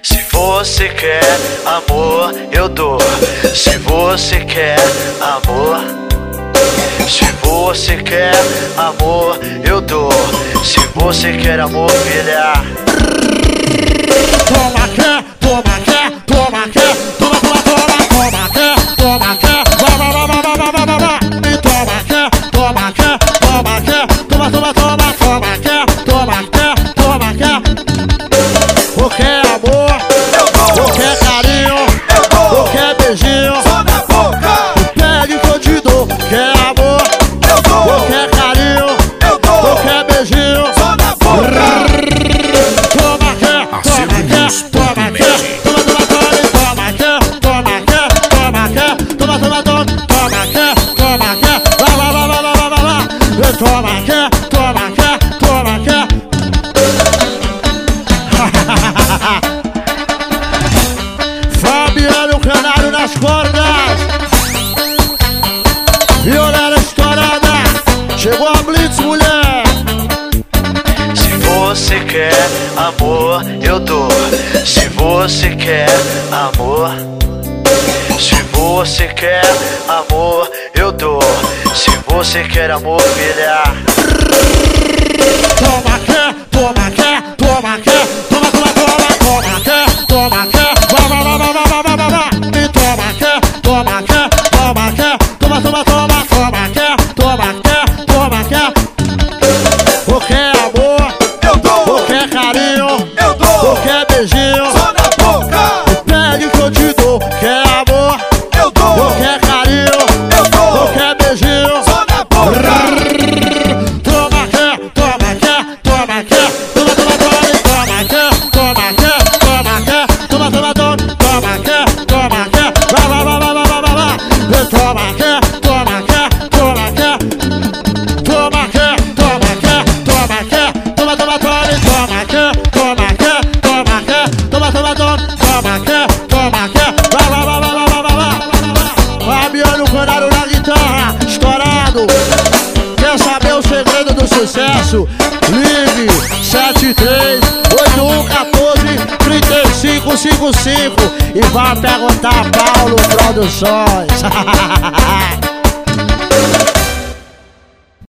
Se você quer amor, eu dou. Se você quer amor, se você quer amor, eu dou. Se você quer amor, filha. Toma quer, toma quer, toma quer, toma, toma, toma, toma quer, toma quer, vai, vai, vai, vai, vai, vai, vai, vai. E toma quer, toma quer, toma quer, toma, toma, toma, toma quer, toma quer, toma quer. O que é amor? Eu dou. O que é carinho? Eu dou. O que é beijinho? Só na boca. Pegue que eu te dou. Quer amor? Eu dou. O que é carinho? Eu dou. O que é beijinho? Só na boca. Toma quer, toma quer, toma quer, toma, toma, toma, toma quer, toma quer, toma quer, toma, toma, toma quer, toma quer, vai, vai, vai, vai, vai, vai, vai. Toma quer, toma quer, toma quer. Fabiano Canário nas cordas, violera estourada, chegou a Blitz, mulher. Se você quer amor, eu dou. Se você quer amor, se você quer amor, eu dou. Se você quer amor, filha. Toma quer, toma quer, toma quer, toma, toma, toma, toma quer, toma quer, vai, vai, vai, vai, vai, vai, vai, vai. E toma quer, toma quer, toma quer, toma, toma, toma, toma quer, toma quer, toma quer. O que é amor? Eu dou. O que é carinho? Eu dou. O que é beijinho? Só na boca. Pegue que eu te dou. Quer amor? Eu dou. O que é carinho? Eu O dou. que é beijinho? Só na boca. Toma quer, toma quer, toma quer, toma, toma, toma quer, toma quer, toma quer, toma, toma, toma quer, toma quer, vai, vai, vai, vai, vai, vai, vai, vai. Toma quer, toma quer, toma quer, toma quer, toma quer, toma quer, toma, toma, toma quer, toma quer, toma quer, toma, toma, toma quer, toma quer, vai, vai, vai, vai, vai, vai, vai. Fabiano Canário na guitarra, estourado. Quer saber o segredo do sucesso? Ligue 73-8114-3555 e vá perguntar a Paulo Produções.